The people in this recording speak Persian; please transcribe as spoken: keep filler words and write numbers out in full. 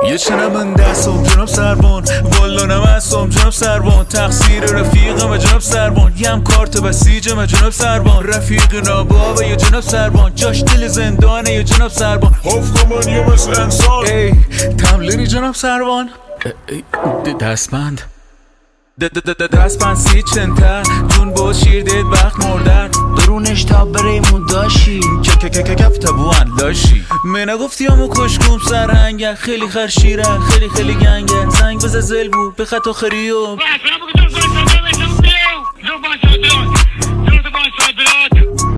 یه چنم من دستم جناب سربان، والا نمستم جناب سربان، تقصیر رفیقم و جناب سربان، یم کارت بسیجم و جناب سربان، رفیق نابا و یا جناب سربان، جاش دل زندانه یا جناب سربان، حفظ من یه مثل انسان. ای تملیری جناب سربان، دستبند دستبند سی چنته جون با شیر دید وقت مردن درونش تا بریمون داشی که که که کف تبوان لاشی منه گفتی همو کشکوم سرهنگه خیلی خرشیره خیلی خیلی گنگه زنگ بزه زل بود به خط آخریو